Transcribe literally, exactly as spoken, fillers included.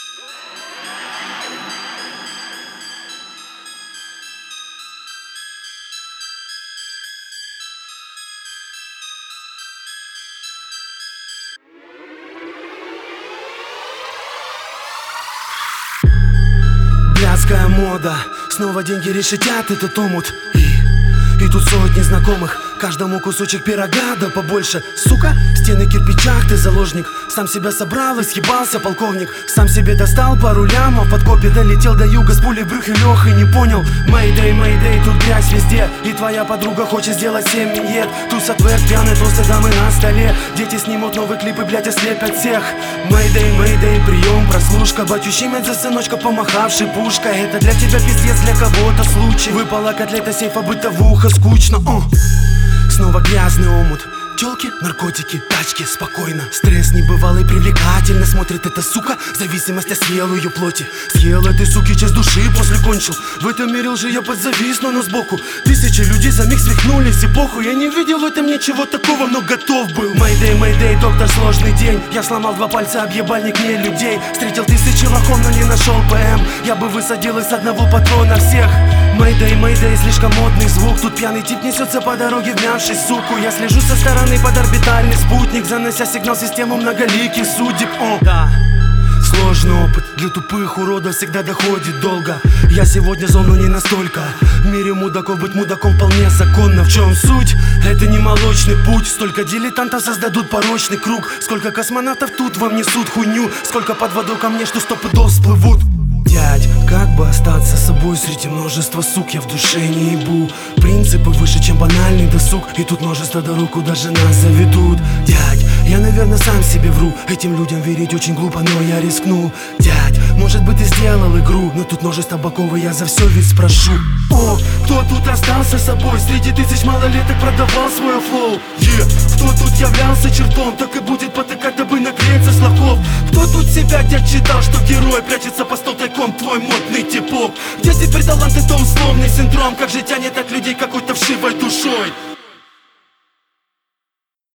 Блядская мода, снова деньги решетят этот омут. И, и тут сотни знакомых, каждому кусочек пирога, да побольше. Сука, стены кирпичах, ты заложник. Сам себя собрал и съебался полковник. Сам себе достал пару лямов, под копе долетел до юга с пулей в брюхе лег и не понял. Мэйдэй, мэйдэй, тут грязь везде. И твоя подруга хочет сделать семь миньет. Туса твер, пьяные толстые дамы на столе. Дети снимут новые клипы, блять, ослепят всех. Мэйдэй, мэйдэй, прием, прослушка. Батю щемят за сыночка, помахавший пушкой. Это для тебя пиздец, для кого-то случай. Выпала котлета сейфа, бытовуха, скучно. О. Снова грязный омут. Тёлки, наркотики, тачки, спокойно. Стресс небывалый, привлекательно смотрит эта сука. Зависимость, я съел ее плоти. Съел этой суки часть души, после кончил. В этом мире лжи я подзависну, но сбоку тысячи людей за миг свихнулись, и похуй. Я не видел в этом ничего такого, но готов был. Мэйдэй, мэйдэй, доктор, сложный день. Я сломал два пальца об ебальник не людей. Встретил тысячи лохов, но не нашел ПМ. Я бы высадил из одного патрона всех. Мэйдэй, мэйдэй, слишком модный звук. Тут пьяный тип несется по дороге, вмявшись суку. Я слежу со стороны под орбитальный спутник, занося сигнал в систему многоликих судеб. О, да. Сложный опыт, для тупых уродов всегда доходит долго. Я сегодня зол, но не настолько. В мире мудаков быть мудаком вполне законно. В чем суть? Это не молочный путь. Столько дилетантов создадут порочный круг. Сколько космонавтов тут вам несут хуйню. Сколько под водой ко мне, что сто пудов всплывут. Дядь, как бы остаться собой среди множества сук, я в душе не ебу. Принципы выше, чем банальный досуг. И тут множество дорог, куда же нас заведут. Дядь, я, наверное, сам себе вру. Этим людям верить очень глупо, но я рискну. Дядь, может быть, ты сделал игру, но тут множество боков, и я за все ведь спрошу. О, кто тут остался собой? Среди тысяч малолеток продавал свой флоу. Yeah. Кто тут являлся чертом, так и будет потыкать, дабы нагреться с лохов. Кто тут себя дядь читал, что герой прячется по сто тайком, твой модный типок. Где теперь талант, это условный синдром. Как же тянет от людей какой-то вшивой душой.